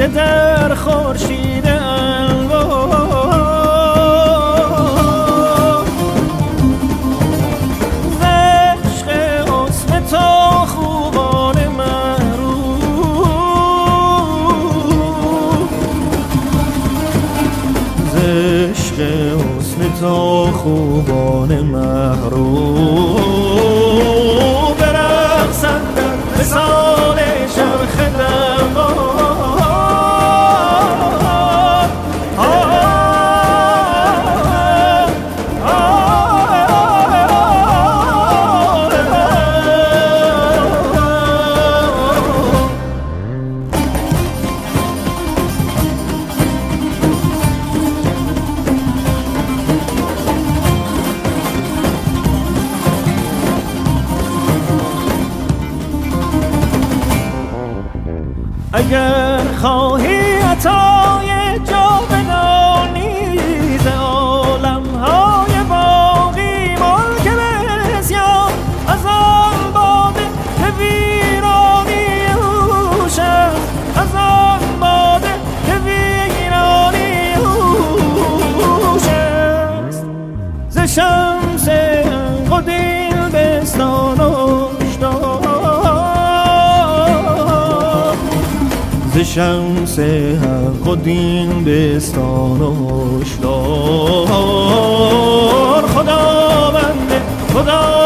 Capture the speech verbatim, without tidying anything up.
که در خورشید انوار ز عشق حسن تو خوبان محروم ز عشق حسن تو خوبان محروم برقصند در مثال چرخ اگر خواهی عطای جاودانی ز عالم‌های باقی ملک بسیار از آن باده که ویرانی هوش است از آن باده که ویرانی هوش است ز شمس و دل بستان و ز شمس حق و دین بستان و هشدار خداوند خدا